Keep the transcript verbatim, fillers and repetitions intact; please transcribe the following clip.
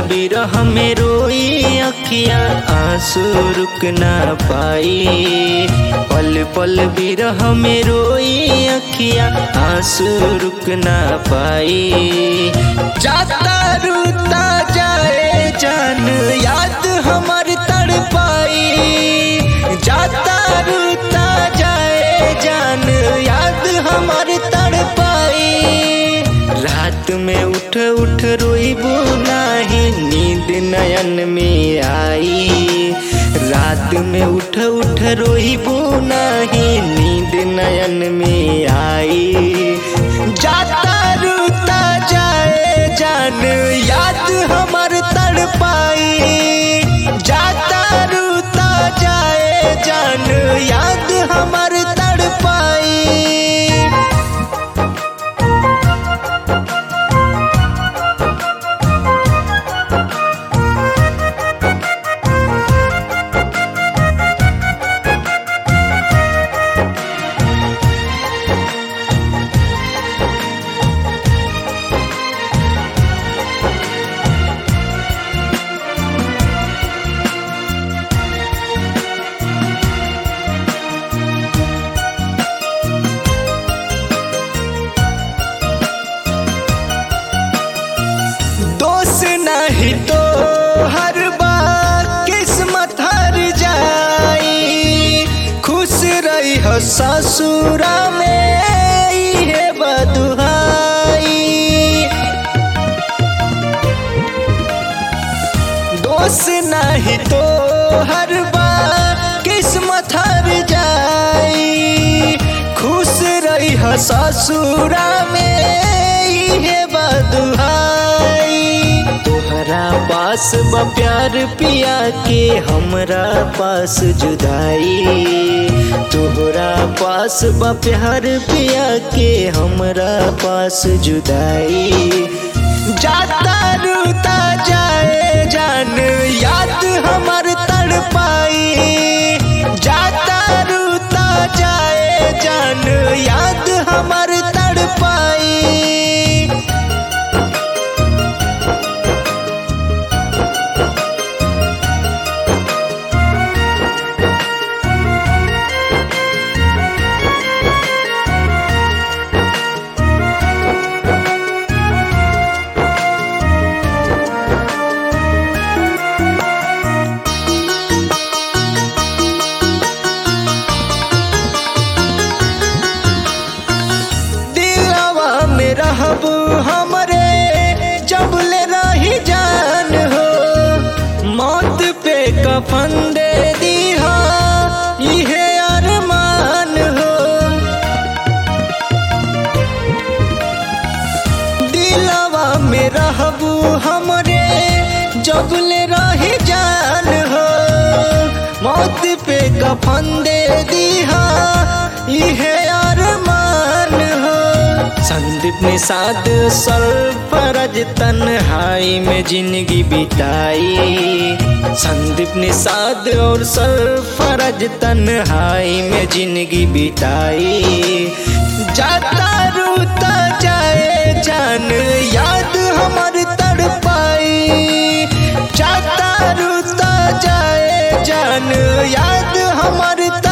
बिरह में रोई अखियाँ आंसू रुक ना पाई। पल पल बिरह में रोई अखियाँ आंसू रुक ना पाई। जाता रूता जाए जान याद हमार तड़पाई। जाता रूता जाए जान याद हमार तड़पाई। रात में उठ उठ रोईबू नाही नींद नयन में आई। रात में उठ उठ रोईबू नाही नींद नयन में आई। जाता रूता जाए जान याद हमार तड़पाई। जाता रूता जाए जान याद हमार तड़पाई। नहीं तो हर बार किस्मत हार जाई। खुश रही हो ससुरा में ये बदुहाई। दोस्त नहीं तो हर बार किस्मत हार जाई। खुश रही हो ससुरा में ये बदुहाई। तोहरा पास बा प्यार पिया के हमरा पास जुदाई। तोहरा पास बा प्यार पिया के हमरा पास जुदाई। जाता रूता जाए जान याद हमार तड़पाई। जाता रूता जाए जान याद हमार तड़पाई। रहबू हमरे जब ले रही जान हो। मौत पे कफन दे दीहा इहे अरमान हो। दिलवा में रहबू हमरे जब ले रही जान हो। मौत पे कफन दे दीहा इहे अरमान हो। संदीप ने साथ सरफराज तन्हाई में जिंदगी बिताई। संदीप ने साथ और सरफराज तन्हाई में जिंदगी बिताई। जाता रूता जाए जान याद हमार तड़पाई। जाता रूता जाए जान याद हमार